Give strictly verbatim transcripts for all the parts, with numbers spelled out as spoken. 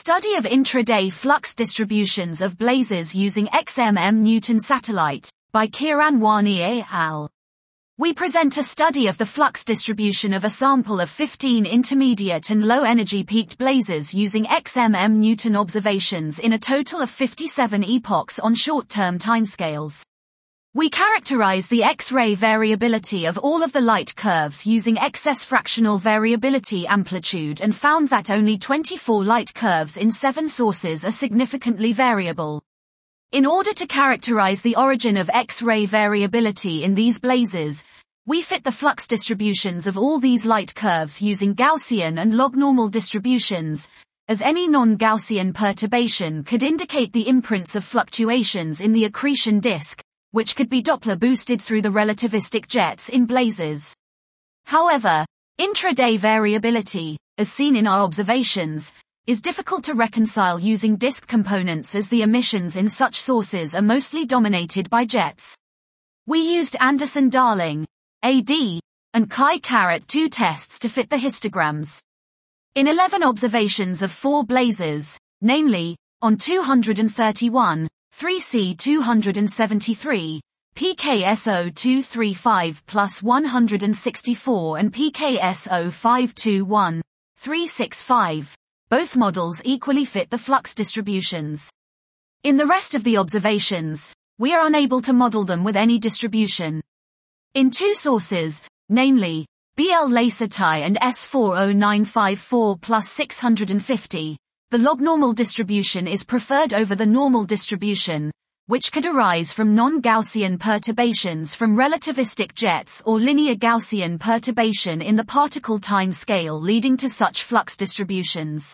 Study of intraday flux distributions of blazes using X M M Newton satellite, by Kiran Wani et al. We present a study of the flux distribution of a sample of fifteen intermediate and low-energy peaked blazes using X M M Newton observations in a total of fifty-seven epochs on short-term timescales. We characterize the X-ray variability of all of the light curves using excess fractional variability amplitude and found that only twenty-four light curves in seven sources are significantly variable. In order to characterize the origin of X-ray variability in these blazes, we fit the flux distributions of all these light curves using Gaussian and log-normal distributions, as any non-Gaussian perturbation could indicate the imprints of fluctuations in the accretion disk, which could be Doppler boosted through the relativistic jets in blazes. However, intraday variability, as seen in our observations, is difficult to reconcile using disk components as the emissions in such sources are mostly dominated by jets. We used Anderson-Darling, A D, and Chi-Caret two tests to fit the histograms. In eleven observations of four blazes, namely, on two hundred thirty-one, three C two hundred seventy-three, P K S zero two three five plus one hundred sixty-four and P K S zero five two one, three six five, both models equally fit the flux distributions. In the rest of the observations, we are unable to model them with any distribution. In two sources, namely, B L Lacerti and S four zero nine five four plus six hundred fifty, the log-normal distribution is preferred over the normal distribution, which could arise from non-Gaussian perturbations from relativistic jets or linear Gaussian perturbation in the particle time scale leading to such flux distributions.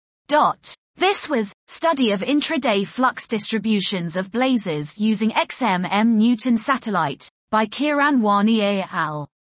Dot. This was, Study of Intraday Flux Distributions of Blazes using X M M Newton Satellite, by Kiran Wani et al.